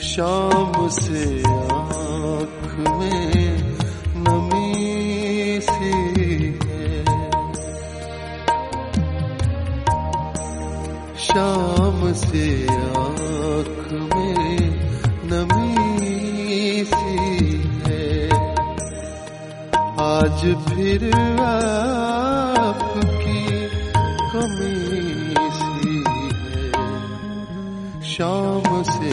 शाम से आँख में नमी सी है, शाम से आँख में नमी सी है। आज फिर आपकी कमी सी है, शाम से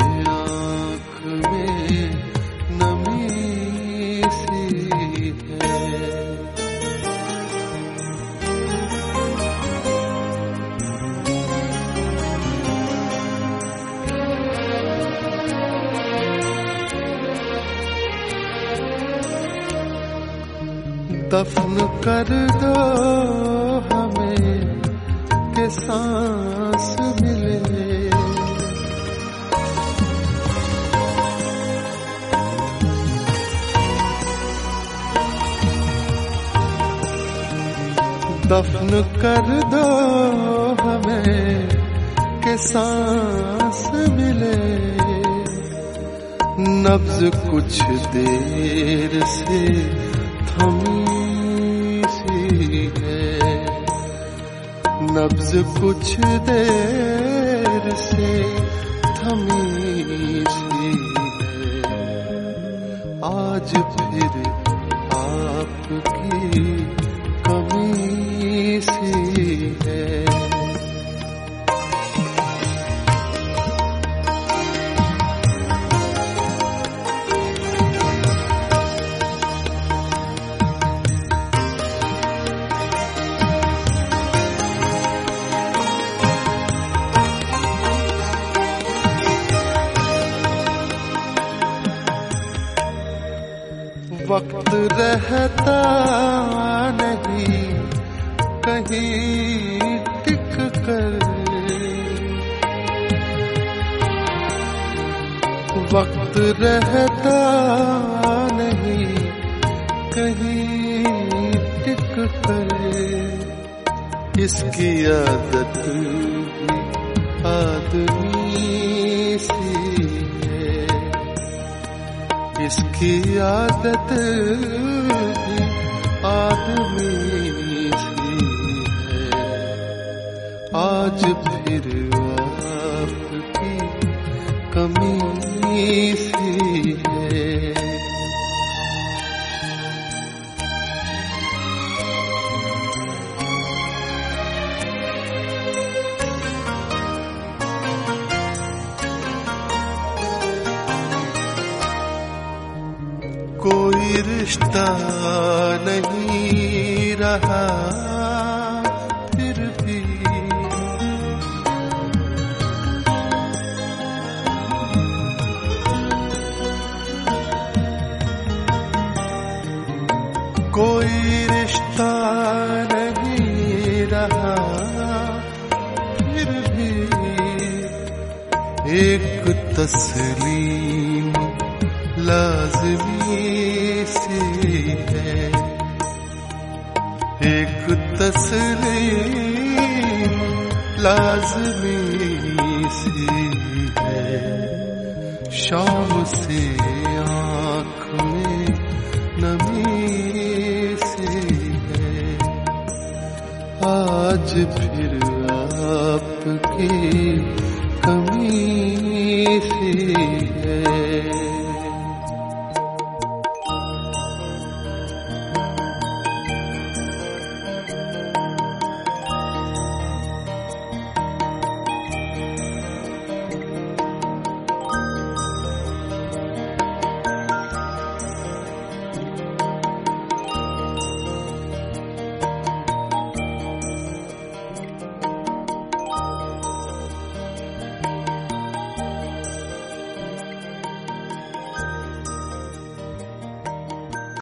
दफन कर दो हमें के सांस मिले, दफन कर दो हमें के सांस मिले। नब्ज कुछ देर से थमी है, नब्ज कुछ देर से थमी सी है। आज फिर आपकी कमी सी है। वक्त रहता नहीं कहीं टिक कर, वक्त रहता नहीं कहीं टिक कर। इसकी आदत भी आदमी सी है, इसकी आदत भी आदमी सी है। आज फिर आपकी कमी सी है। कोई रिश्ता नहीं रहा फिर भी, कोई रिश्ता नहीं रहा फिर भी। एक तस्लीम लाज़मी सी है, एक तस्लीम लाज़मी सी है। शाम से आँख में नमी सी है। आज फिर आपकी कमी सी है।